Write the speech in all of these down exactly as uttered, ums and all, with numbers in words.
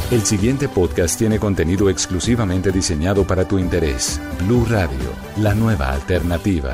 El siguiente podcast tiene contenido exclusivamente diseñado para tu interés. Blue Radio, la nueva alternativa.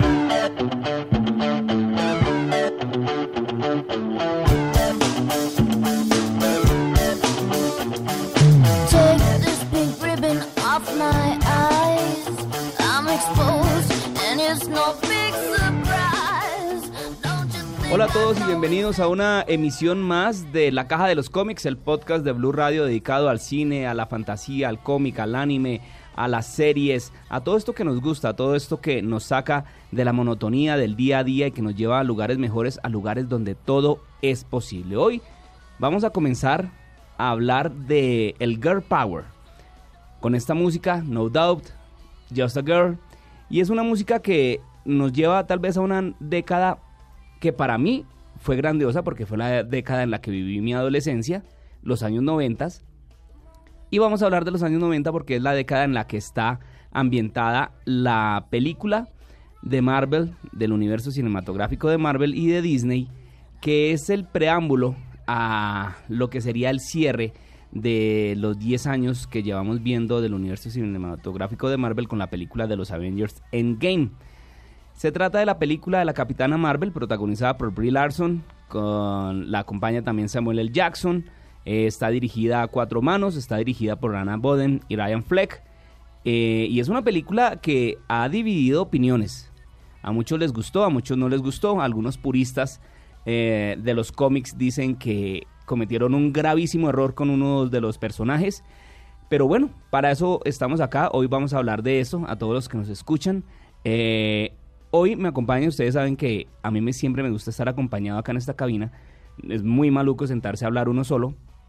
Hola a todos y bienvenidos a una emisión más de La Caja de los Cómics, el podcast de Blue Radio dedicado al cine, a la fantasía, al cómic, al anime, a las series, a todo esto que nos gusta, a todo esto que nos saca de la monotonía del día a día y que nos lleva a lugares mejores, a lugares donde todo es posible. Hoy vamos a comenzar a hablar de el Girl Power, con esta música, No Doubt, Just a Girl, y es una música que nos lleva tal vez a una década que para mí fue grandiosa porque fue la década en la que viví mi adolescencia, los años noventas, y vamos a hablar de los años noventa porque es la década en la que está ambientada la película de Marvel, del universo cinematográfico de Marvel y de Disney, que es el preámbulo a lo que sería el cierre de los diez años que llevamos viendo del universo cinematográfico de Marvel con la película de los Avengers Endgame. Se trata de la película de la Capitana Marvel, protagonizada por Brie Larson, con la acompaña también Samuel L. Jackson, eh, está dirigida a cuatro manos, está dirigida por Anna Boden y Ryan Fleck, eh, y es una película que ha dividido opiniones. A muchos les gustó, a muchos no les gustó, algunos puristas eh, de los cómics dicen que cometieron un gravísimo error con uno de los personajes, pero bueno, para eso estamos acá, hoy vamos a hablar de eso, a todos los que nos escuchan. eh, Hoy me acompañan, ustedes saben que a mí me, siempre me gusta estar acompañado acá en esta cabina. Es muy maluco sentarse a hablar uno solo.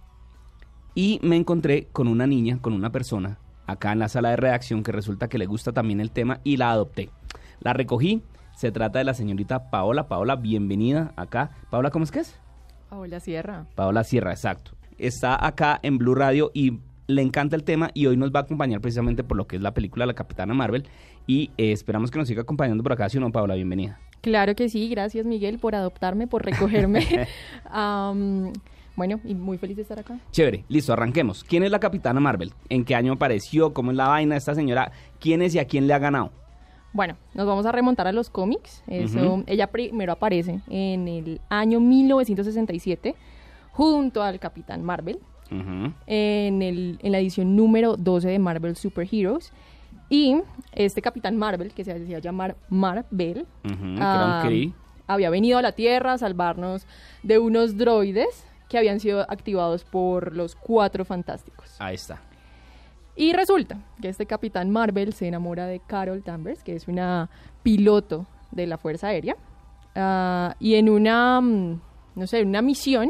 Y me encontré con una niña, con una persona, acá en la sala de redacción, que resulta que le gusta también el tema y la adopté. La recogí, se trata de la señorita Paola. Paola, bienvenida acá. Paola, ¿cómo es que es? Paola Sierra. Paola Sierra, exacto. Está acá en Blue Radio y le encanta el tema y hoy nos va a acompañar precisamente por lo que es la película La Capitana Marvel y eh, esperamos que nos siga acompañando por acá, ¿sí o no, Paola? Bienvenida. Claro que sí, gracias Miguel por adoptarme, por recogerme. um, bueno, y muy feliz de estar acá. Chévere, listo, arranquemos. ¿Quién es la Capitana Marvel? ¿En qué año apareció? ¿Cómo es la vaina de esta señora? ¿Quién es y a quién le ha ganado? Bueno, nos vamos a remontar a los cómics. Eso, uh-huh. Ella primero aparece en el año mil novecientos sesenta y siete junto al Capitán Marvel. Uh-huh. en, el, en la edición número doce de Marvel Super Heroes, y este Capitán Marvel, que se hacía llamar Mar-Vell, uh-huh, uh, que era un Kree, había venido a la Tierra a salvarnos de unos droides que habían sido activados por los Cuatro Fantásticos. Ahí está. Y resulta que este Capitán Marvel se enamora de Carol Danvers, que es una piloto de la Fuerza Aérea, uh, y en una, no sé, una misión,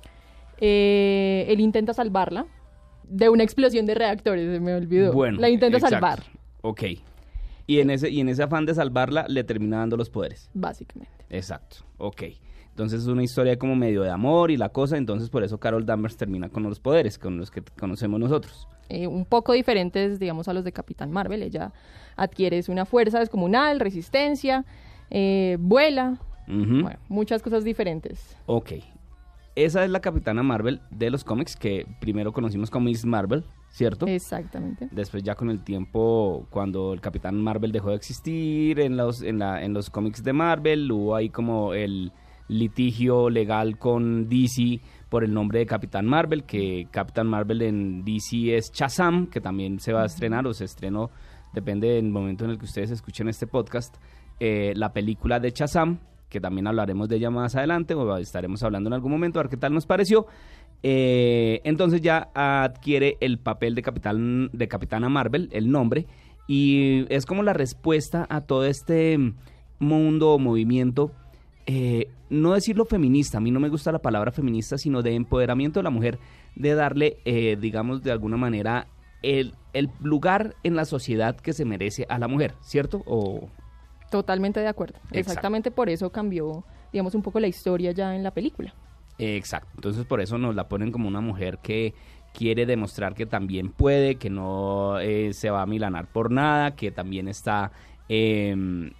Eh, él intenta salvarla de una explosión de reactores, se me olvidó. Bueno, la intenta exacto. salvar. Ok. Y en ese y en ese afán de salvarla le termina dando los poderes. Básicamente. Exacto. Ok. Entonces es una historia como medio de amor y la cosa, entonces por eso Carol Danvers termina con los poderes, con los que conocemos nosotros. Eh, un poco diferentes, digamos, a los de Capitán Marvel. Ella adquiere una fuerza descomunal, resistencia, eh, vuela, uh-huh. Bueno, muchas cosas diferentes. Ok. Esa es la Capitana Marvel de los cómics que primero conocimos como Miss Marvel, ¿cierto? Exactamente. Después ya con el tiempo, cuando el Capitán Marvel dejó de existir en los, en la, en los cómics de Marvel, hubo ahí como el litigio legal con D C por el nombre de Capitán Marvel, que Capitán Marvel en D C es Shazam, que también se va a estrenar o se estrenó, depende del momento en el que ustedes escuchen este podcast, eh, la película de Shazam, que también hablaremos de ella más adelante, o estaremos hablando en algún momento, a ver qué tal nos pareció. Eh, entonces ya adquiere el papel de, Capitán, de Capitana Marvel, el nombre, y es como la respuesta a todo este mundo o movimiento, eh, no decirlo feminista, a mí no me gusta la palabra feminista, sino de empoderamiento de la mujer, de darle, eh, digamos, de alguna manera, el, el lugar en la sociedad que se merece a la mujer, ¿cierto? O... Totalmente de acuerdo. Exacto. Exactamente por eso cambió, digamos, un poco la historia ya en la película. Exacto. Entonces por eso nos la ponen como una mujer que quiere demostrar que también puede, que no eh, se va a milanar por nada, que también está eh,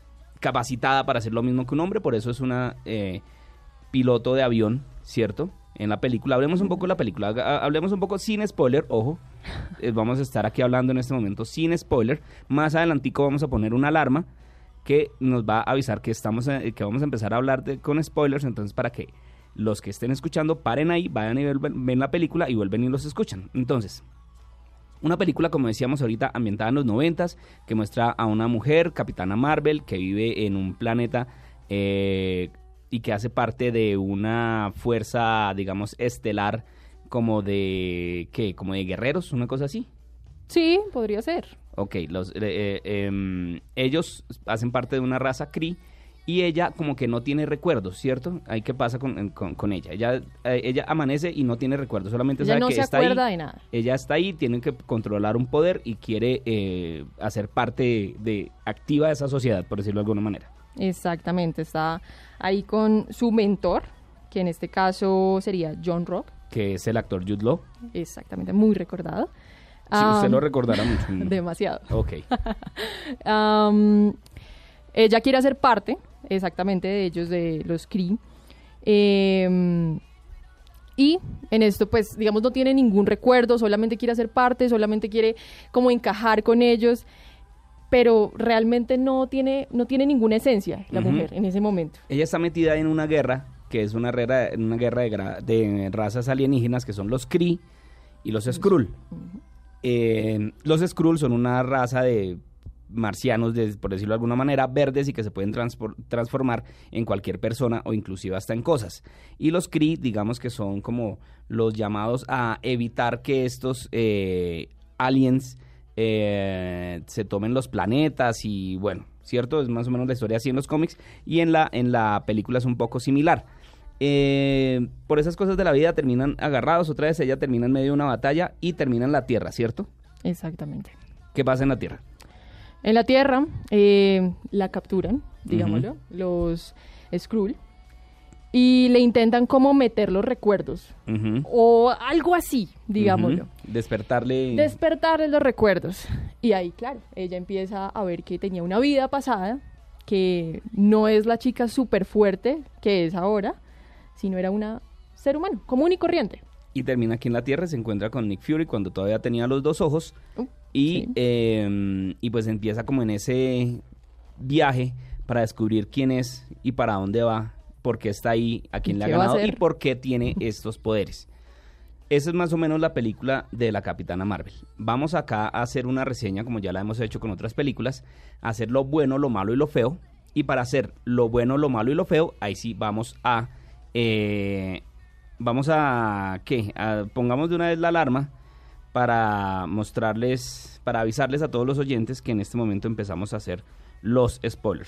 capacitada para hacer lo mismo que un hombre. Por eso es una eh, piloto de avión, ¿cierto? en la película. Hablemos un poco de la película, hablemos un poco sin spoiler, ojo, eh, vamos a estar aquí hablando en este momento sin spoiler. Más adelantico vamos a poner una alarma que nos va a avisar que estamos eh, que vamos a empezar a hablar de, con spoilers, entonces para que los que estén escuchando paren ahí, vayan y ven, ven la película y vuelven y los escuchan. Entonces, una película, como decíamos ahorita, ambientada en los noventas, que muestra a una mujer, Capitana Marvel, que vive en un planeta eh, y que hace parte de una fuerza, digamos, estelar, como de, ¿qué? Como de guerreros, una cosa así. Sí, podría ser. Ok, los, eh, eh, eh, ellos hacen parte de una raza Kree y ella como que no tiene recuerdos, ¿cierto? Ahí qué pasa con, con, con ella. Ella eh, ella amanece y no tiene recuerdos, solamente ella sabe no que se está ahí. acuerda de nada. Ella está ahí, tiene que controlar un poder y quiere eh, hacer parte de activa de esa sociedad, por decirlo de alguna manera. Exactamente, está ahí con su mentor, que en este caso sería John Rock. Que es el actor Jude Law. Exactamente, muy recordado. Sí, um, usted lo recordará mucho. Demasiado. Ok. um, ella quiere hacer parte, exactamente, de ellos, de los Kree. Eh, y en esto, pues, digamos, no tiene ningún recuerdo, solamente quiere hacer parte, solamente quiere como encajar con ellos, pero realmente no tiene, no tiene ninguna esencia la uh-huh. mujer en ese momento. Ella está metida en una guerra, que es una guerra, una guerra de, gra- de razas alienígenas, que son los Kree y los Skrull. Uh-huh. Eh, los Skrull son una raza de marcianos, de, por decirlo de alguna manera, verdes y que se pueden transpor- transformar en cualquier persona o inclusive hasta en cosas. Y los Kree, digamos que son como los llamados a evitar que estos eh, aliens eh, se tomen los planetas y bueno, ¿cierto? Es más o menos la historia así en los cómics y en la, en la película es un poco similar. Eh, por esas cosas de la vida terminan agarrados, otra vez ella termina en medio de una batalla y termina en la Tierra, ¿cierto? Exactamente. ¿Qué pasa en la Tierra? En la Tierra eh, la capturan, digámoslo, uh-huh. los Skrull, y le intentan como meter los recuerdos, uh-huh. o algo así, digámoslo. Uh-huh. Despertarle... Despertarle los recuerdos. Y ahí, claro, ella empieza a ver que tenía una vida pasada, que no es la chica súper fuerte que es ahora, sino era una ser humano, común y corriente. Y termina aquí en la Tierra, se encuentra con Nick Fury cuando todavía tenía los dos ojos, uh, y, sí. eh, y pues empieza como en ese viaje para descubrir quién es y para dónde va, por qué está ahí, a quién le ha ganado y por qué tiene estos poderes. Esa es más o menos la película de la Capitana Marvel. Vamos acá a hacer una reseña, como ya la hemos hecho con otras películas, a hacer lo bueno, lo malo y lo feo. Y para hacer lo bueno, lo malo y lo feo, ahí sí vamos a... Eh, vamos a... ¿Qué? A, pongamos de una vez la alarma para mostrarles, para avisarles a todos los oyentes que en este momento empezamos a hacer los spoilers.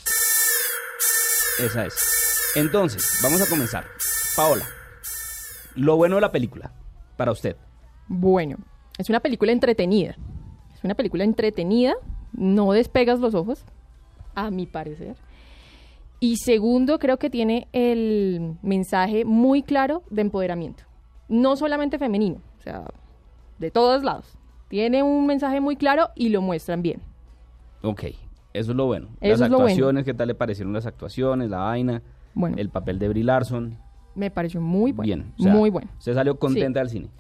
Esa es. Entonces, vamos a comenzar. Paola, lo bueno de la película, para usted. Bueno, es una película entretenida. Es una película entretenida, no despegas los ojos, a mi parecer. Y segundo, creo que tiene el mensaje muy claro de empoderamiento. No solamente femenino, o sea, de todos lados. Tiene un mensaje muy claro y lo muestran bien. Ok, eso es lo bueno. Eso las es lo actuaciones, bueno. ¿Qué tal le parecieron las actuaciones, la vaina? Bueno, el papel de Brie Larson. Me pareció muy bueno. Bien, o sea, muy bueno. ¿Usted salió contenta sí. del cine?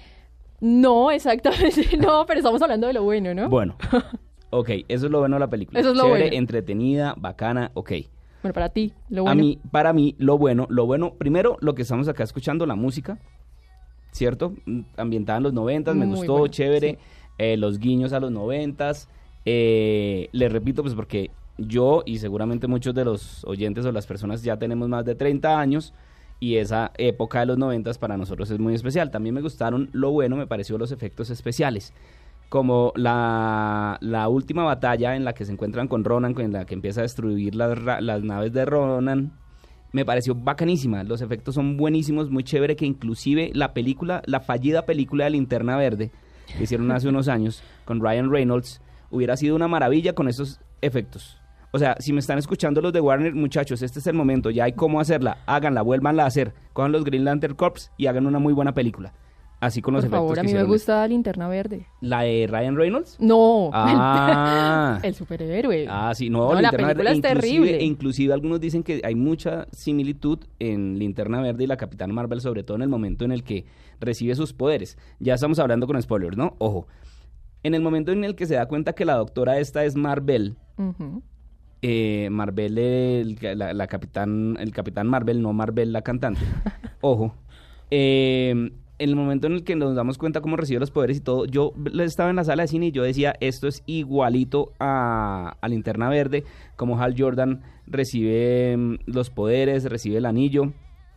No, exactamente, no, pero estamos hablando de lo bueno, ¿no? Bueno, ok, eso es lo bueno de la película. Eso es lo Chévere, bueno. Entretenida, bacana, ok. Bueno, para ti, lo bueno. A mí, para mí, lo bueno, lo bueno, primero, lo que estamos acá escuchando, la música, ¿cierto? Ambientada en los noventas, me Muy gustó, bueno, chévere, sí. eh, los guiños a los noventas, eh, les repito, pues porque yo y seguramente muchos de los oyentes o las personas ya tenemos más de treinta años y esa época de los noventas para nosotros es muy especial. También me gustaron, lo bueno, me pareció los efectos especiales. Como la, la última batalla en la que se encuentran con Ronan, en la que empieza a destruir las, las naves de Ronan, me pareció bacanísima. Los efectos son buenísimos, muy chévere, que inclusive la película, la fallida película de Linterna Verde, que hicieron hace unos años con Ryan Reynolds, hubiera sido una maravilla con esos efectos. O sea, si me están escuchando los de Warner, muchachos, este es el momento, ya hay cómo hacerla, háganla, vuélvanla a hacer, cojan los Green Lantern Corps y hagan una muy buena película. Así con los Por efectos favor, que a mí me hicieron. gusta Linterna Verde. ¿La de Ryan Reynolds? No, Ah. el, el superhéroe. Ah, sí, no, No, la Linterna película Verde. es inclusive, terrible. Inclusive algunos dicen que hay mucha similitud en Linterna Verde y la Capitana Marvel, sobre todo en el momento en el que recibe sus poderes. Ya estamos hablando con spoilers, ¿no? Ojo. En el momento en el que se da cuenta que la doctora esta es Marvel, Ujú. eh, Marvel, el, la, la capitán, el Capitán Marvel, no Marvel la cantante. Ojo. Eh, en el momento en el que nos damos cuenta cómo recibe los poderes y todo, yo estaba en la sala de cine y yo decía, esto es igualito a, a Linterna Verde, como Hal Jordan recibe mm, los poderes, recibe el anillo.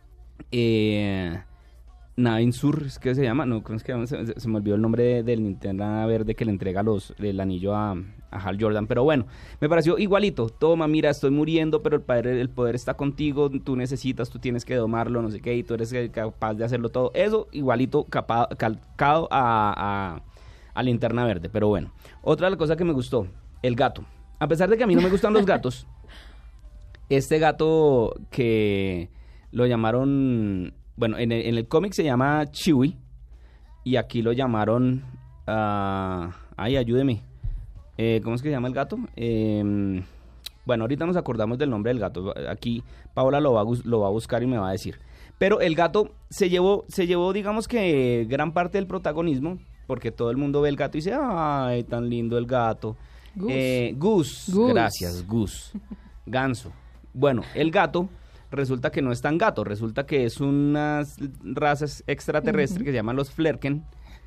Eh... Navin Sur, ¿es que se llama? No, ¿cómo es que se llama? Se, se me olvidó el nombre de, del Linterna Verde que le entrega los, el anillo a, a Hal Jordan. Pero bueno, me pareció igualito. Toma, mira, estoy muriendo, pero el poder, el poder está contigo. Tú necesitas, tú tienes que domarlo, no sé qué, y tú eres capaz de hacerlo todo. Eso igualito capa, calcado a, a, a Linterna Verde. Pero bueno, otra de las cosas que me gustó, el gato. A pesar de que a mí no me gustan los gatos, este gato que lo llamaron... Bueno, en el, en el cómic se llama Chewie y aquí lo llamaron... Uh, ay, ayúdeme. Eh, ¿Cómo es que se llama el gato? Eh, bueno, ahorita nos acordamos del nombre del gato. Aquí Paola lo va, a, lo va a buscar y me va a decir. Pero el gato se llevó, se llevó, digamos que gran parte del protagonismo, porque todo el mundo ve el gato y dice, ay, tan lindo el gato. Gus. Eh, Gus. Gus. Gracias, Gus. Ganso. Bueno, el gato... Resulta que no es tan gato, resulta que es unas razas extraterrestres uh-huh. que se llaman los Flerken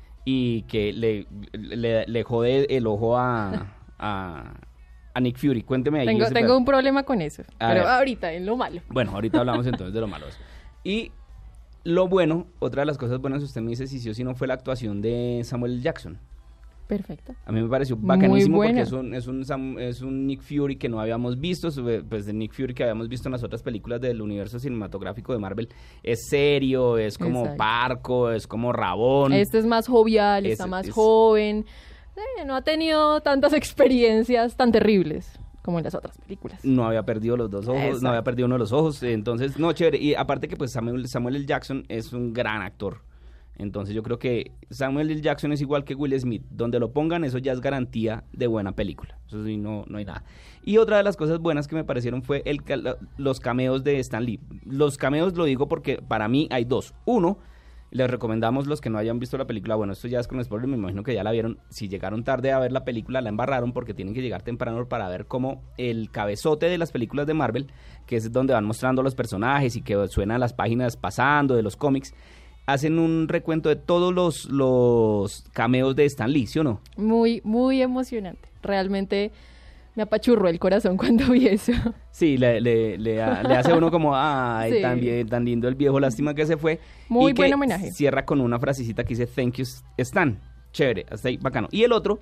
y que le, le, le jode el ojo a, a, a Nick Fury. Cuénteme ahí. Tengo, ese tengo per... un problema con eso, a pero ver. ahorita en lo malo. Bueno, ahorita hablamos entonces de lo malo. Y lo bueno, otra de las cosas buenas, usted me dice si sí o si no, fue la actuación de Samuel L. Jackson. Perfecto. A mí me pareció bacanísimo porque es un, es, un Sam, es un Nick Fury que no habíamos visto, pues de Nick Fury que habíamos visto en las otras películas del universo cinematográfico de Marvel. Es serio, es como Exacto. parco, es como rabón. Este es más jovial, es, está más es, joven, eh, no ha tenido tantas experiencias tan terribles como en las otras películas. No había perdido los dos ojos, Exacto. no había perdido uno de los ojos, entonces, no, chévere. Y aparte que pues Samuel, Samuel L. Jackson es un gran actor. Entonces yo creo que Samuel L. Jackson es igual que Will Smith. Donde lo pongan, eso ya es garantía de buena película. Eso sí, no, no hay nada. Y otra de las cosas buenas que me parecieron fue el, los cameos de Stan Lee. Los cameos lo digo porque para mí hay dos. Uno, les recomendamos los que no hayan visto la película. Bueno, esto ya es con spoiler, me imagino que ya la vieron. Si llegaron tarde a ver la película, la embarraron porque tienen que llegar temprano para ver cómo el cabezote de las películas de Marvel, que es donde van mostrando los personajes y que suenan las páginas pasando de los cómics, hacen un recuento de todos los, los cameos de Stan Lee, ¿sí o no? Muy, muy emocionante. Realmente me apachurró el corazón cuando vi eso. Sí, le, le, le, le hace uno como, ay, sí. tan, bien, tan lindo el viejo, lástima que se fue. Muy y buen que homenaje. Cierra con una frasecita que dice, thank you, Stan. Chévere, hasta ahí, bacano. Y el otro,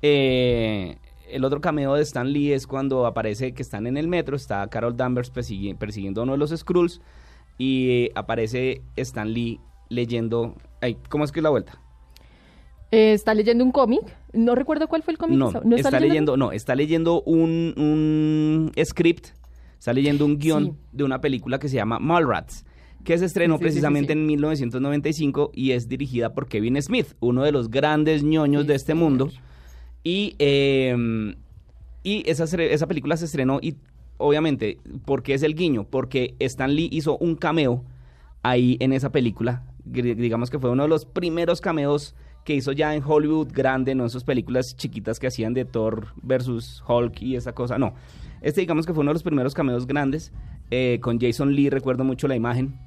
eh, el otro cameo de Stan Lee es cuando aparece que están en el metro, está Carol Danvers persegui- persiguiendo a uno de los Skrulls y aparece Stan Lee leyendo, ay, ¿cómo es que es la vuelta? Eh, está leyendo un cómic, no recuerdo cuál fue el cómic. No, ¿No está, está leyendo, leyendo, no, está leyendo un, un script, está leyendo un guión sí. de una película que se llama Mallrats, que se estrenó sí, sí, precisamente sí, sí, sí. en mil novecientos noventa y cinco y es dirigida por Kevin Smith, uno de los grandes ñoños sí, de este sí, mundo. Sí. Y, eh, y esa, esa película se estrenó y obviamente, ¿por qué es el guiño? Porque Stan Lee hizo un cameo ahí en esa película, digamos que fue uno de los primeros cameos que hizo ya en Hollywood grande, no en sus películas chiquitas que hacían de Thor versus Hulk y esa cosa, no. Este digamos que fue uno de los primeros cameos grandes, eh, con Jason Lee, recuerdo mucho la imagen,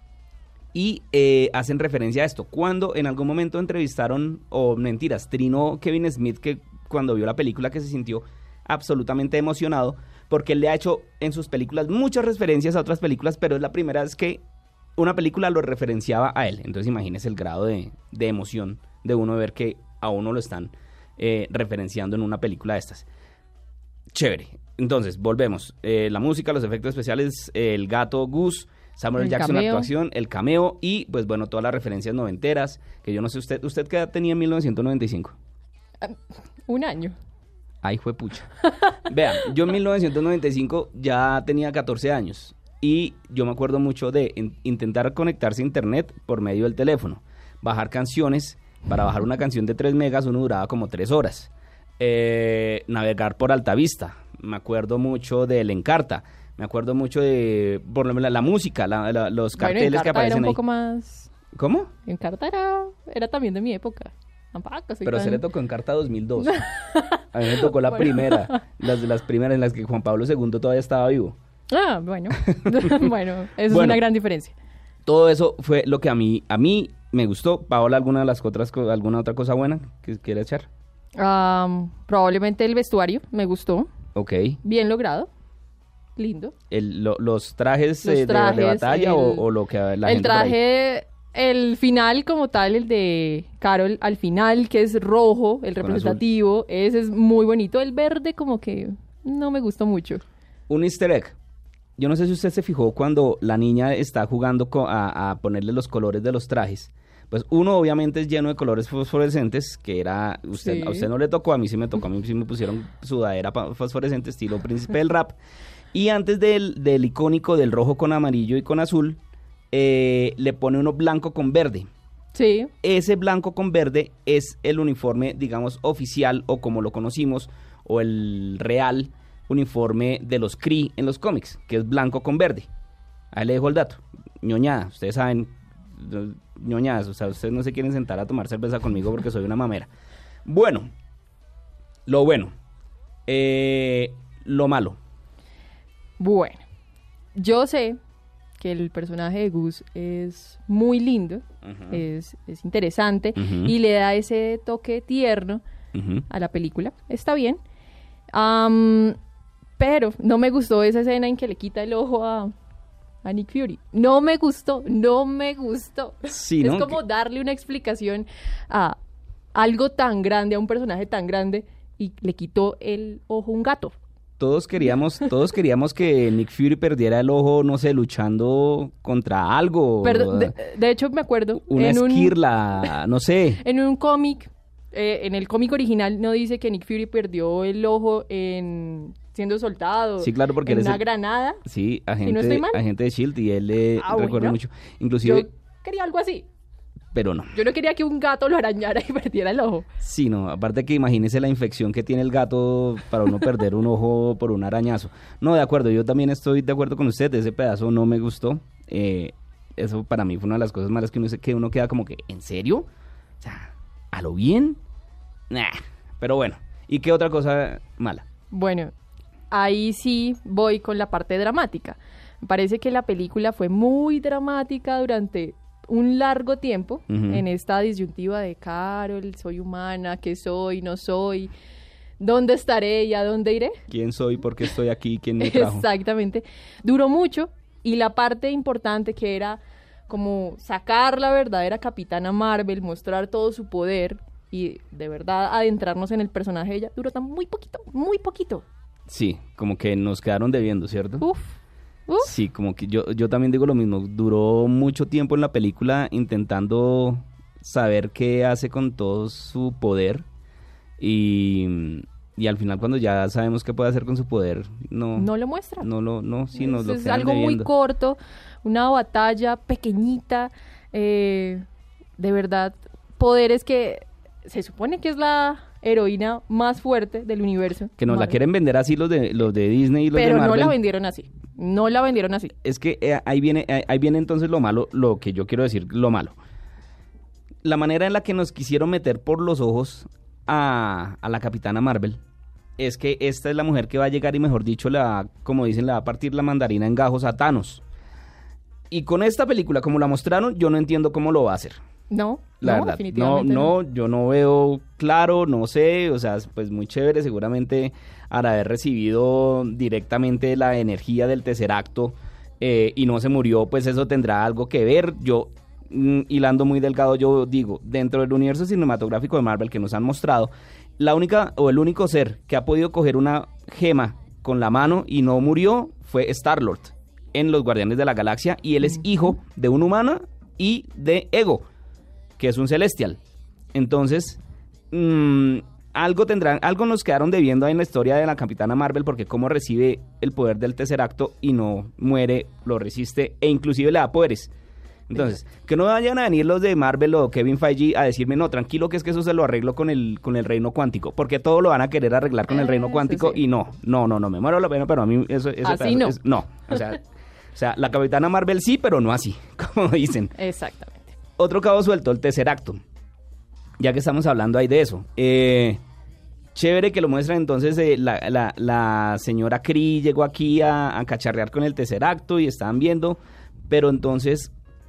y eh, hacen referencia a esto. Cuando en algún momento entrevistaron, o mentiras, trinó Kevin Smith, que cuando vio la película que se sintió absolutamente emocionado, porque él le ha hecho en sus películas muchas referencias a otras películas, pero es la primera vez que una película lo referenciaba a él. Entonces imagínese el grado de, de emoción de uno ver que a uno lo están eh, referenciando en una película de estas. Chévere. Entonces, volvemos. Eh, la música, los efectos especiales, eh, el gato Gus, Samuel L. Jackson, la actuación, el cameo y, pues bueno, todas las referencias noventeras, que yo no sé usted, ¿usted qué edad tenía en mil novecientos noventa y cinco? Uh, un año. Ay, fue pucha. Vean, yo en mil novecientos noventa y cinco ya tenía catorce años. Y yo me acuerdo mucho de in- intentar conectarse a internet por medio del teléfono. bajar canciones. Para bajar una canción de tres megas uno duraba como tres horas. Eh, navegar por Altavista. Me acuerdo mucho del Encarta. Me acuerdo mucho de por la, la música, la, la, los carteles bueno, que aparecen era un ahí. Poco más... ¿Cómo? Encarta era, era también de mi época. Tampoco, Pero tan... se le tocó Encarta dos mil dos. A mí me tocó la bueno. primera. Las de las primeras en las que Juan Pablo segundo todavía estaba vivo. Ah, bueno. bueno, eso bueno, es una gran diferencia. Todo eso fue lo que a mí, a mí me gustó. Paola, ¿alguna de las otras, alguna otra cosa buena que quiere echar? Um, probablemente el vestuario, me gustó. Ok. Bien logrado. Lindo. El, lo, ¿Los trajes, los eh, trajes de, de batalla el, o, o lo que la el gente El traje, el final como tal, el de Carol al final, que es rojo, el representativo, ese es muy bonito. El verde como que no me gustó mucho. Un easter egg. Yo no sé si usted se fijó cuando la niña está jugando a, a ponerle los colores de los trajes. Pues uno obviamente es lleno de colores fosforescentes, que era, usted, sí. a usted no le tocó, a mí sí me tocó, a mí sí me pusieron sudadera fosforescente estilo príncipe del rap. Y antes del, del icónico del rojo con amarillo y con azul, eh, le pone uno blanco con verde. Sí. Ese blanco con verde es el uniforme, digamos, oficial, o como lo conocimos, o el real uniforme de los Kree en los cómics, que es blanco con verde. Ahí le dejo el dato. Ñoñada, ustedes saben, ñoñadas, o sea, ustedes no se quieren sentar a tomar cerveza conmigo porque soy una mamera. Bueno, lo bueno, eh, lo malo. Bueno, yo sé que el personaje de Gus es muy lindo, uh-huh. es, es interesante, uh-huh. y le da ese toque tierno uh-huh. a la película. Está bien. Um, pero no me gustó esa escena en que le quita el ojo a, a Nick Fury. No me gustó, no me gustó. Sí, es ¿no? como que... darle una explicación a algo tan grande, a un personaje tan grande, y le quitó el ojo a un gato. Todos queríamos, todos queríamos que Nick Fury perdiera el ojo, no sé, luchando contra algo. Pero, de, de hecho, me acuerdo. Una en esquirla, un, no sé. En un cómic, eh, en el cómic original no dice que Nick Fury perdió el ojo en siendo soltado. Sí, claro, porque en él una es el, granada. Sí, agente, ¿Y no estoy mal? agente de S H I E L D, y él le ah, recuerdo bueno. mucho. Inclusive... Yo quería algo así. Pero no. Yo no quería que un gato lo arañara y perdiera el ojo. Sí, no, aparte que imagínese la infección que tiene el gato para uno perder un ojo por un arañazo. No, de acuerdo, yo también estoy de acuerdo con usted, ese pedazo no me gustó. Eh, eso para mí fue una de las cosas malas que uno, que uno queda como que, ¿en serio? O sea, ¿a lo bien? Nah, pero bueno, ¿y qué otra cosa mala? Bueno, ahí sí voy con la parte dramática. Me parece que la película fue muy dramática durante... un largo tiempo uh-huh. en esta disyuntiva de Carol, soy humana, ¿qué soy? ¿No soy? ¿Dónde estaré y a dónde iré? ¿Quién soy? ¿Por qué estoy aquí? ¿Quién me trajo? Exactamente. Duró mucho y la parte importante que era como sacar la verdadera Capitana Marvel, mostrar todo su poder y de verdad adentrarnos en el personaje de ella, duró tan muy poquito, muy poquito. Sí, como que nos quedaron debiendo, ¿cierto? Uf. Uf. Sí, como que yo, yo también digo lo mismo, duró mucho tiempo en la película intentando saber qué hace con todo su poder y, y al final cuando ya sabemos qué puede hacer con su poder, no... No lo muestra. No, lo, no, sí, nos es, lo es quedan algo debiendo. muy corto, una batalla pequeñita, eh, de verdad, poderes que se supone que es la... heroína más fuerte del universo. Que nos Marvel. La quieren vender así los de los de Disney y los Pero de Marvel. Pero no la vendieron así. No la vendieron así. Es que eh, ahí viene eh, ahí viene entonces lo malo, lo que yo quiero decir, lo malo. La manera en la que nos quisieron meter por los ojos a, a la Capitana Marvel es que esta es la mujer que va a llegar y, mejor dicho, le va, como dicen, le va a partir la mandarina en gajos a Thanos. Y con esta película, como la mostraron, yo no entiendo cómo lo va a hacer. No, la no, verdad, definitivamente no, no, no, yo no veo claro, no sé, o sea, pues muy chévere, seguramente al haber recibido directamente la energía del Tesseracto eh, y no se murió, pues eso tendrá algo que ver. Yo, mm, hilando muy delgado, yo digo, dentro del universo cinematográfico de Marvel que nos han mostrado, la única o el único ser que ha podido coger una gema con la mano y no murió fue Star-Lord en Los Guardianes de la Galaxia, y él es hijo de un humano y de Ego, que es un celestial. Entonces, mmm, algo tendrán, algo nos quedaron debiendo ahí en la historia de la Capitana Marvel, porque cómo recibe el poder del Tesseracto y no muere, lo resiste e inclusive le da poderes. Entonces, que no vayan a venir los de Marvel o Kevin Feige a decirme, no, tranquilo, que es que eso se lo arreglo con el con el reino cuántico, porque todo lo van a querer arreglar con el reino cuántico sí. y no, no, no, no, me muero la pena, pero a mí eso... eso así pedazo, no. Es, no, o sea, o sea, la Capitana Marvel sí, pero no así, como dicen. Exactamente. Otro cabo suelto, el Tesseracto, ya que estamos hablando ahí de eso. Eh... Chévere que lo muestran, entonces eh, la, la, la señora Kree llegó aquí a, a cacharrear con el Tesseracto y estaban viendo, pero entonces,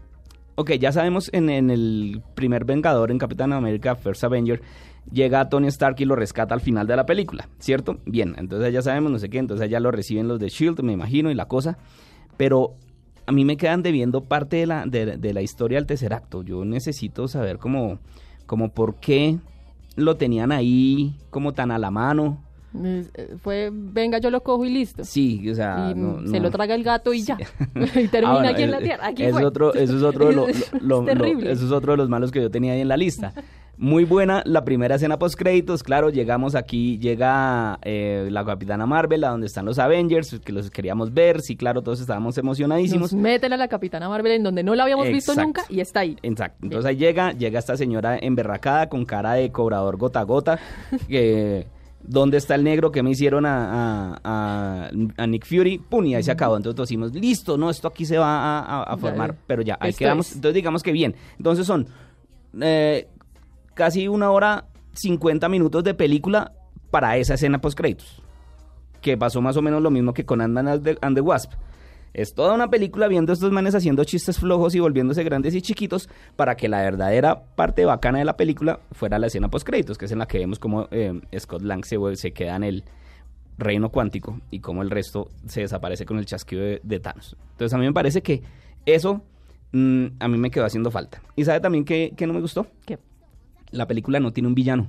ok, ya sabemos en, en el primer Vengador, en Capitán América, First Avenger, llega Tony Stark y lo rescata al final de la película, ¿cierto? Bien, entonces ya sabemos, no sé qué, entonces ya lo reciben los de S H I E L D, me imagino, y la cosa, pero a mí me quedan debiendo parte de la, de, de la historia del Tesseracto. Yo necesito saber como, como por qué lo tenían ahí como tan a la mano. Fue, venga, yo lo cojo y listo. Sí, o sea... Y no, se no. lo traga el gato y ya. Y termina ah, bueno, aquí en la es, tierra. Aquí es fue. Otro, eso es otro de lo, lo, lo, terrible. Lo, eso es otro de los malos que yo tenía ahí en la lista. Muy buena la primera escena post créditos, claro, llegamos aquí, llega eh, la Capitana Marvel, a donde están los Avengers, que los queríamos ver, sí, claro, todos estábamos emocionadísimos. Nos meten a la Capitana Marvel en donde no la habíamos Exacto. visto nunca y está ahí. Exacto, entonces ahí llega, llega esta señora emberracada con cara de cobrador gota a gota, que... ¿Dónde está el negro que me hicieron a, a, a, a Nick Fury? Pum, y ahí se acabó. Entonces decimos, listo, no, esto aquí se va a, a, a formar, pero ya, ahí esto quedamos. Es. Entonces digamos que bien. Entonces son eh, casi una hora, cincuenta minutos de película para esa escena post-créditos, que pasó más o menos lo mismo que con Ant-Man and the, and the Wasp. Es toda una película viendo a estos manes haciendo chistes flojos y volviéndose grandes y chiquitos para que la verdadera parte bacana de la película fuera la escena post-créditos, que es en la que vemos cómo eh, Scott Lang se, se queda en el reino cuántico y cómo el resto se desaparece con el chasquido de, de Thanos. Entonces a mí me parece que eso mmm, a mí me quedó haciendo falta. ¿Y sabe también qué, qué no me gustó? ¿Qué? La película no tiene un villano.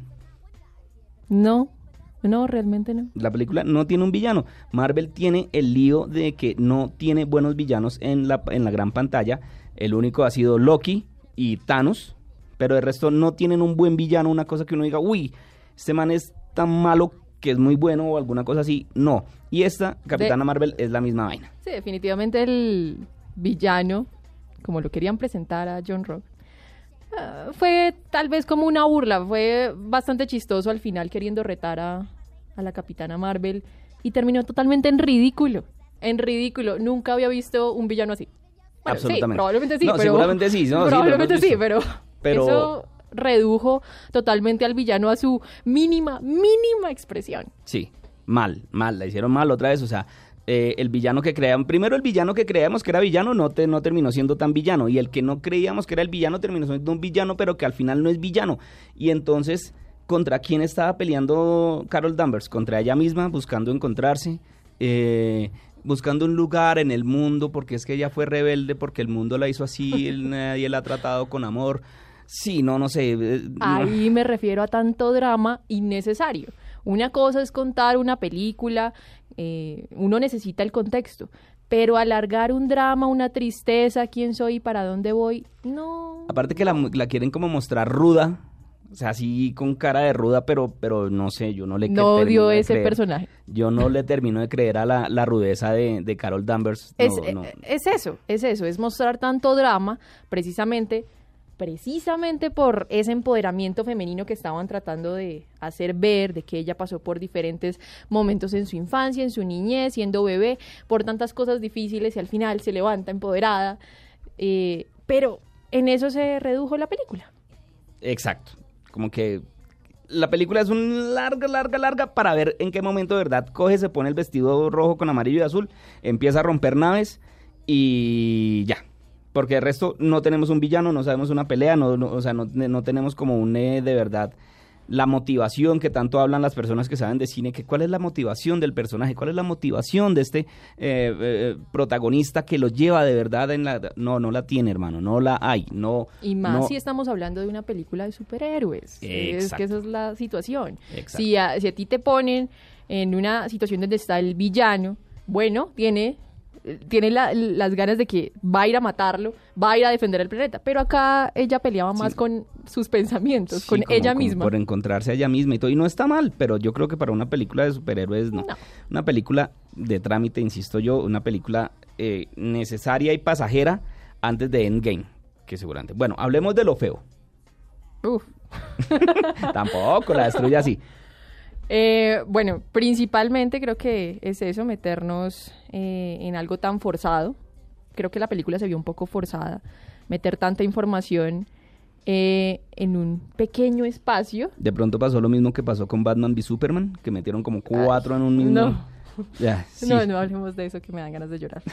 No. No, realmente no. La película no tiene un villano. Marvel tiene el lío de que no tiene buenos villanos en la, en la gran pantalla. El único ha sido Loki y Thanos, pero el resto no tienen un buen villano, una cosa que uno diga, uy, este man es tan malo que es muy bueno o alguna cosa así. No. Y esta, Capitana de... Marvel, es la misma vaina. Sí, definitivamente el villano, como lo querían presentar a John Rock, Uh, fue tal vez como una burla, fue bastante chistoso al final queriendo retar a, a la Capitana Marvel y terminó totalmente en ridículo, en ridículo, nunca había visto un villano así. Bueno, absolutamente. Sí, probablemente sí, no, pero... seguramente sí. No, probablemente sí, sí, pero, pero eso redujo totalmente al villano a su mínima, mínima expresión. Sí, mal, mal, la hicieron mal otra vez, o sea... Eh, el villano que creíamos, primero el villano que creíamos que era villano no, te, no terminó siendo tan villano, y el que no creíamos que era el villano terminó siendo un villano, pero que al final no es villano. Y entonces, ¿contra quién estaba peleando Carol Danvers? Contra ella misma, buscando encontrarse, eh, buscando un lugar en el mundo, porque es que ella fue rebelde, porque el mundo la hizo así, nadie la ha tratado con amor. Sí, no, no sé. Eh, Ahí no. me refiero a tanto drama innecesario. Una cosa es contar una película, eh, uno necesita el contexto, pero alargar un drama, una tristeza, quién soy y para dónde voy, no. Aparte que la, la quieren como mostrar ruda, o sea, así con cara de ruda, pero pero no sé, yo no le No odio ese creer. personaje. Yo no le termino de creer a la, la rudeza de, de Carol Danvers. No, es, no. es eso, es eso, es mostrar tanto drama, precisamente... precisamente por ese empoderamiento femenino que estaban tratando de hacer ver, de que ella pasó por diferentes momentos en su infancia, en su niñez, siendo bebé, por tantas cosas difíciles y al final se levanta empoderada, eh, pero en eso se redujo la película. Exacto, como que la película es un larga, larga, larga para ver en qué momento de verdad coge, se pone el vestido rojo con amarillo y azul, empieza a romper naves y ya. Porque el resto no tenemos un villano, no sabemos una pelea, no, no, o sea, no, no tenemos como un, eh, de verdad, la motivación que tanto hablan las personas que saben de cine, que cuál es la motivación del personaje, cuál es la motivación de este eh, eh, protagonista que lo lleva de verdad en la... No, no la tiene, hermano, no la hay, no... Y más no... si estamos hablando de una película de superhéroes, Exacto. Es que esa es la situación. Exacto. Si a, si a ti te ponen en una situación donde está el villano, bueno, tiene... tiene la, las ganas de que va a ir a matarlo, va a ir a defender el planeta, pero acá ella peleaba más sí. con sus pensamientos, sí, con como, ella misma. Por encontrarse a ella misma y todo, y no está mal, pero yo creo que para una película de superhéroes no. no. Una película de trámite, insisto yo, una película eh, necesaria y pasajera antes de Endgame, que seguramente. Bueno, hablemos de lo feo. Uf. Tampoco, la destruye así. Eh, bueno, principalmente creo que es eso, meternos eh, en algo tan forzado. Creo que la película se vio un poco forzada. Meter tanta información eh, en un pequeño espacio. De pronto pasó lo mismo que pasó con Batman v Superman, que metieron como cuatro Ay, en un mismo... No. Ya, sí. no, no hablemos de eso, que me dan ganas de llorar.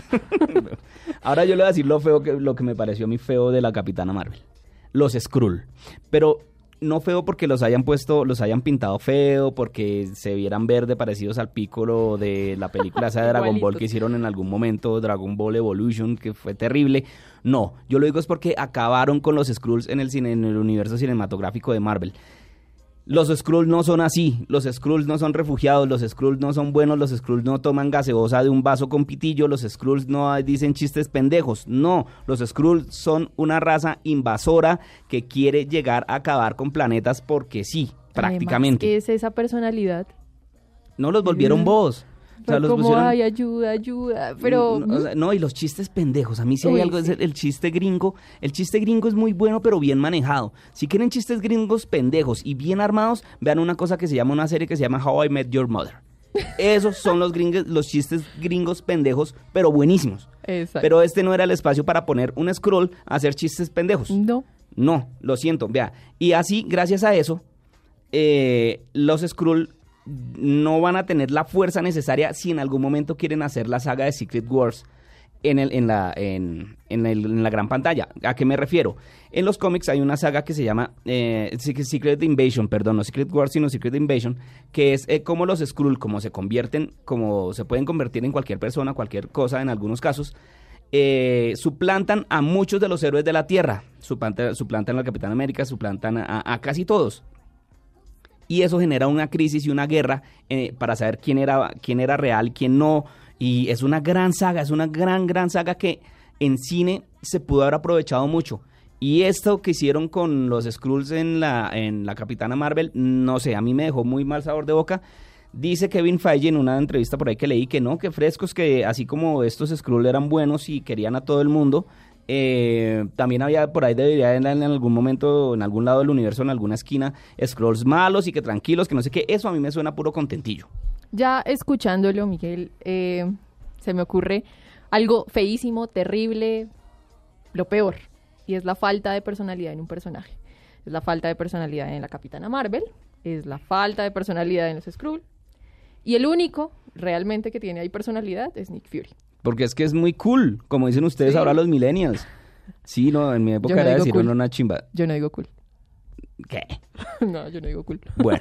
Ahora yo le voy a decir lo feo que, lo que me pareció a mí feo de la Capitana Marvel. Los Skrull. Pero no feo porque los hayan puesto, los hayan pintado feo, porque se vieran verde parecidos al Piccolo de la película esa de Dragon Ball que hicieron en algún momento, Dragon Ball Evolution, que fue terrible. No, yo lo digo es porque acabaron con los Skrulls en el cine, en el universo cinematográfico de Marvel. Los Skrulls no son así, los Skrulls no son refugiados, los Skrulls no son buenos, los Skrulls no toman gaseosa de un vaso con pitillo, los Skrulls no dicen chistes pendejos, no, los Skrulls son una raza invasora que quiere llegar a acabar con planetas porque sí, prácticamente. Además, es esa personalidad. No los volvieron Mm. bobos. O sea, Fue los como, pusieron... ay, ayuda, ayuda, pero... No, o sea, no, y los chistes pendejos. A mí sí hay Uy, algo, sí. es el, el chiste gringo. El chiste gringo es muy bueno, pero bien manejado. Si quieren chistes gringos pendejos y bien armados, vean una cosa que se llama, una serie que se llama How I Met Your Mother. Esos son los gringos, los chistes gringos pendejos, pero buenísimos. Exacto. Pero este no era el espacio para poner un Skrull a hacer chistes pendejos. No. No, lo siento, vea. Y así, gracias a eso, eh, los Skrull no van a tener la fuerza necesaria si en algún momento quieren hacer la saga de Secret Wars en, el, en, la, en, en, el, en la gran pantalla. ¿A qué me refiero? En los cómics hay una saga que se llama eh, Secret Invasion, perdón, no Secret Wars, sino Secret Invasion, que es eh, como los Skrull, como se convierten, como se pueden convertir en cualquier persona, cualquier cosa en algunos casos, eh, suplantan a muchos de los héroes de la Tierra, suplantan, suplantan al Capitán América, suplantan a, a casi todos. Y eso genera una crisis y una guerra eh, para saber quién era, quién era real, quién no. Y es una gran saga, es una gran, gran saga que en cine se pudo haber aprovechado mucho. Y esto que hicieron con los Skrulls en la, en la Capitana Marvel, no sé, a mí me dejó muy mal sabor de boca. Dice Kevin Feige en una entrevista por ahí que leí que no, que frescos, que así como estos Skrull eran buenos y querían a todo el mundo, Eh, también había por ahí debería en, en algún momento, en algún lado del universo, en alguna esquina, Skrulls malos y que tranquilos, que no sé qué. Eso a mí me suena puro contentillo. Ya escuchándolo, Miguel, eh, se me ocurre algo feísimo, terrible, lo peor, y es la falta de personalidad en un personaje. Es la falta de personalidad en la Capitana Marvel, es la falta de personalidad en los Skrull, y el único realmente que tiene ahí personalidad es Nick Fury. Porque es que es muy cool, como dicen ustedes Sí. ahora los millennials. Sí, no, en mi época Yo no era digo decir cool. una chimba. Yo no digo cool. ¿Qué? No, yo no digo cool. Bueno.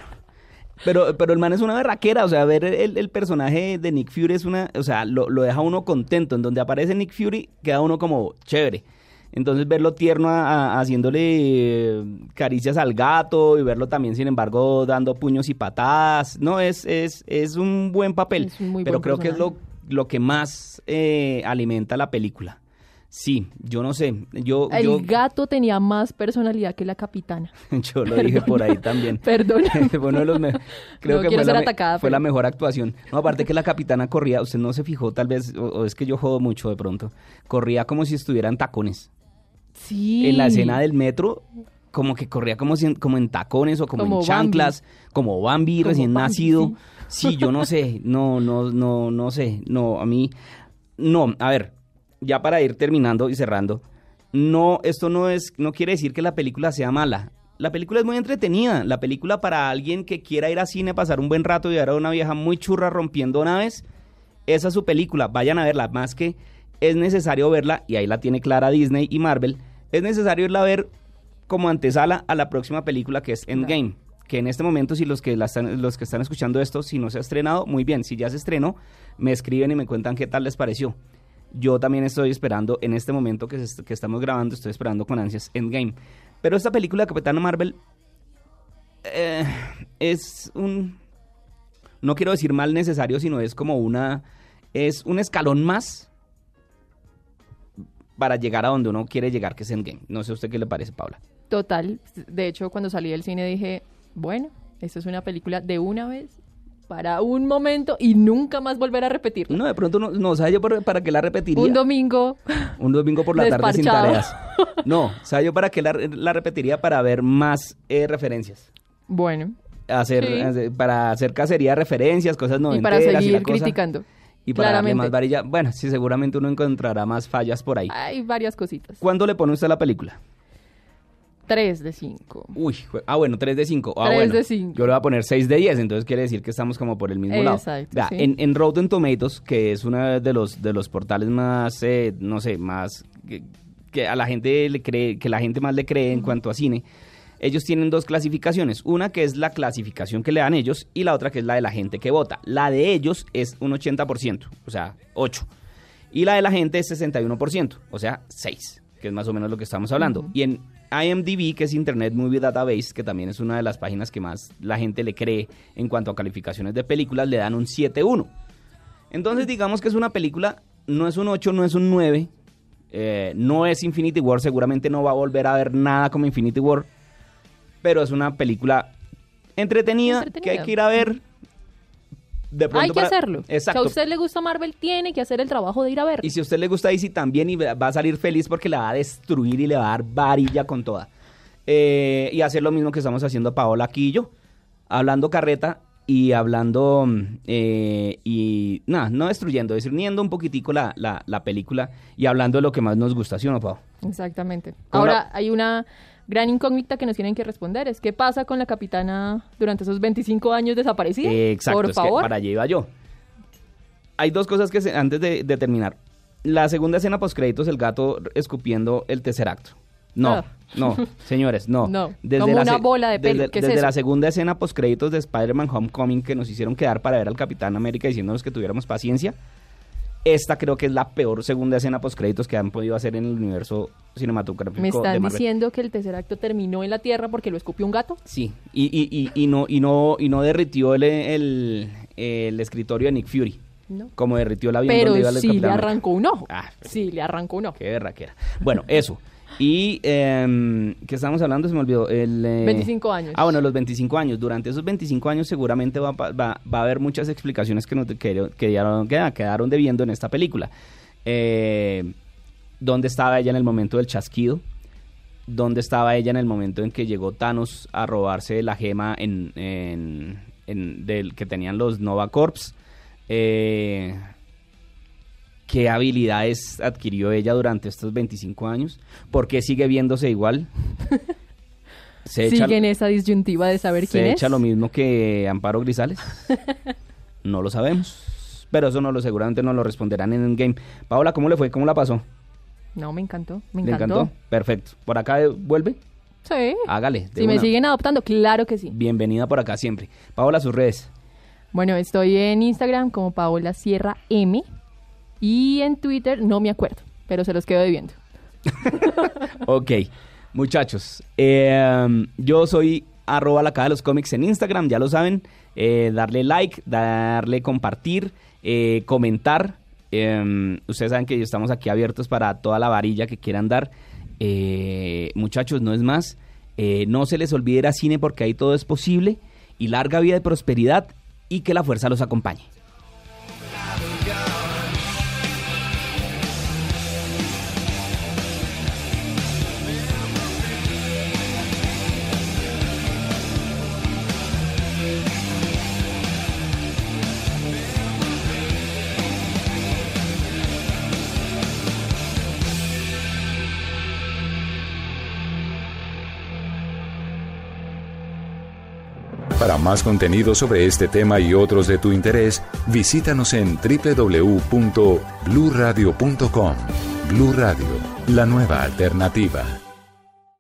Pero, pero el man es una berraquera, o sea, ver el, el personaje de Nick Fury es una, o sea, lo, lo deja uno contento. En donde aparece Nick Fury, queda uno como chévere. Entonces verlo tierno a, a, haciéndole eh, caricias al gato y verlo también, sin embargo, dando puños y patadas, no, es, es, es un buen papel. Es un muy pero buen creo que es lo, lo que más eh, alimenta la película. Sí, yo no sé, yo... El yo... gato tenía más personalidad que la Capitana. Yo lo dije por ahí también. Perdón. Bueno, de los me- creo No que quiero fue, la, ser me- atacada, fue pero- la mejor actuación. No, aparte que la Capitana corría, usted no se fijó tal vez, o, o es que yo jodo mucho de pronto, corría como si estuviera en tacones. Sí. En la escena del metro, como que corría como, si en, como en tacones o como, Como en chanclas, Bambi. como Bambi Como recién Bambi, nacido. sí. Sí, yo no sé, no, no, no, no sé, no, a mí, no, a ver, ya para ir terminando y cerrando, no, esto no es, no quiere decir que la película sea mala. La película es muy entretenida. La película para alguien que quiera ir a cine, pasar un buen rato y ver a una vieja muy churra rompiendo naves, esa es su película. Vayan a verla. Más que es necesario verla, y ahí la tiene clara Disney y Marvel, es necesario irla a ver como antesala a la próxima película, que es Endgame. Que en este momento, si los que, la están, los que están escuchando esto, si no se ha estrenado, muy bien. Si ya se estrenó, me escriben y me cuentan qué tal les pareció. Yo también estoy esperando, en este momento que, se, que estamos grabando, estoy esperando con ansias Endgame. Pero esta película de Capitana Marvel eh, es un... No quiero decir mal necesario, sino es como una... Es un escalón más para llegar a donde uno quiere llegar, que es Endgame. No sé a usted qué le parece, Paula. Total. De hecho, cuando salí del cine dije, bueno, esta es una película de una vez para un momento y nunca más volver a repetirla. No, de pronto no, no ¿sabes yo para, para qué la repetiría? Un domingo. Un domingo por la tarde sin Desparchado. tareas. No, ¿sabes yo para qué la, la repetiría? Para ver más eh, referencias. Bueno. Hacer, Sí. hacer- para hacer cacería de referencias, cosas Y noventeras para la seguir cosa. criticando. Y para darle Claramente. más varilla. Bueno, sí, seguramente uno encontrará más fallas por ahí. Hay varias cositas. ¿Cuándo le pone usted a la película? Tres de cinco. Uy, jue- ah, bueno, tres de cinco. Ah, tres bueno. de cinco. Yo le voy a poner seis de diez, entonces quiere decir que estamos como por el mismo lado. Exacto, Vea, sí. en, en Rotten Tomatoes, que es uno de los, de los portales más, eh, no sé, más que, que a la gente le cree, que la gente más le cree en cuanto a cine, ellos tienen dos clasificaciones. Una que es la clasificación que le dan ellos y la otra que es la de la gente que vota. La de ellos es un ochenta por ciento, o sea, ocho. Y la de la gente es sesenta y uno por ciento, o sea, seis, que es más o menos lo que estamos hablando. Ujú. Y en I M D B, que es Internet Movie Database, que también es una de las páginas que más la gente le cree en cuanto a calificaciones de películas, le dan un siete uno. Entonces digamos que es una película, no es un ocho, no es un nueve, eh, no es Infinity War, seguramente no va a volver a ver nada como Infinity War, pero es una película entretenida, Entretenida. que hay que ir a ver. De pronto Hay que para- hacerlo. Exacto. Si a usted le gusta Marvel, tiene que hacer el trabajo de ir a ver. Y si a usted le gusta D C también, y va a salir feliz porque la va a destruir y le va a dar varilla con toda. Eh, y hacer lo mismo que estamos haciendo Paola aquí y yo. Hablando carreta y hablando... mm, eh, y nada, no destruyendo, discerniendo un poquitico la, la, la película y hablando de lo que más nos gusta, ¿sí o no, Pao? Exactamente. ¿Cómo Ahora, la- hay una gran incógnita que nos tienen que responder. Es ¿qué pasa con la capitana durante esos veinticinco años desaparecida? Eh, exacto, Por es que favor. para allá iba yo. Hay dos cosas que se- antes de, de terminar. La segunda escena post créditos, el gato escupiendo el tercer acto. No, Ah. no, señores, no. No, como una se- bola de pelo. Desde, ¿Qué es desde eso? la segunda escena post créditos de Spider-Man Homecoming que nos hicieron quedar para ver al Capitán América diciéndonos que tuviéramos paciencia. Esta creo que es la peor segunda escena post créditos que han podido hacer en el universo cinematográfico ¿Me de están Marvel. diciendo que el tercer acto terminó en la Tierra porque lo escupió un gato? Sí, y, y, y, y no y no y no derritió el, el, el escritorio de Nick Fury, No. como derritió el avión Pero donde iba el sí le Capitán América. arrancó un ojo. Ah, pero- Sí, le arrancó un ojo. Qué berraquera. Bueno, eso. Y, eh, ¿qué estábamos hablando? Se me olvidó. El, eh, veinticinco años. Ah, bueno, los veinticinco años. Durante esos veinticinco años seguramente va, va, va a haber muchas explicaciones que nos que- quedaron, que quedaron debiendo en esta película. Eh, ¿Dónde estaba ella en el momento del chasquido? ¿Dónde estaba ella en el momento en que llegó Thanos a robarse la gema en, en, en- del que tenían los Nova Corps? Eh, ¿Qué habilidades adquirió ella durante estos veinticinco años? ¿Por qué sigue viéndose igual? Se echa, Sigue en esa disyuntiva de saber se quién echa es. lo mismo que Amparo Grisales. No lo sabemos. Pero eso no lo seguramente nos lo responderán en Endgame. Paola, ¿cómo le fue? ¿Cómo la pasó? No, me encantó. Me ¿Le encantó. encantó? Perfecto. ¿Por acá eh, vuelve? Sí. Hágale. de Si me una. siguen adoptando, claro que sí. Bienvenida por acá siempre. Paola, sus redes. Bueno, estoy en Instagram como Paola Sierra M y en Twitter no me acuerdo, pero se los quedo debiendo. Ok, muchachos, eh, yo soy arroba la caja de los cómics en Instagram, ya lo saben, eh, darle like, darle compartir, eh, comentar, eh, ustedes saben que estamos aquí abiertos para toda la varilla que quieran dar, eh, muchachos, no es más, eh, no se les olvide ir a cine porque ahí todo es posible, y larga vida y prosperidad, y que la fuerza los acompañe. Para más contenido sobre este tema y otros de tu interés, visítanos en doble u doble u doble u punto blue radio punto com. Blue Radio, la nueva alternativa.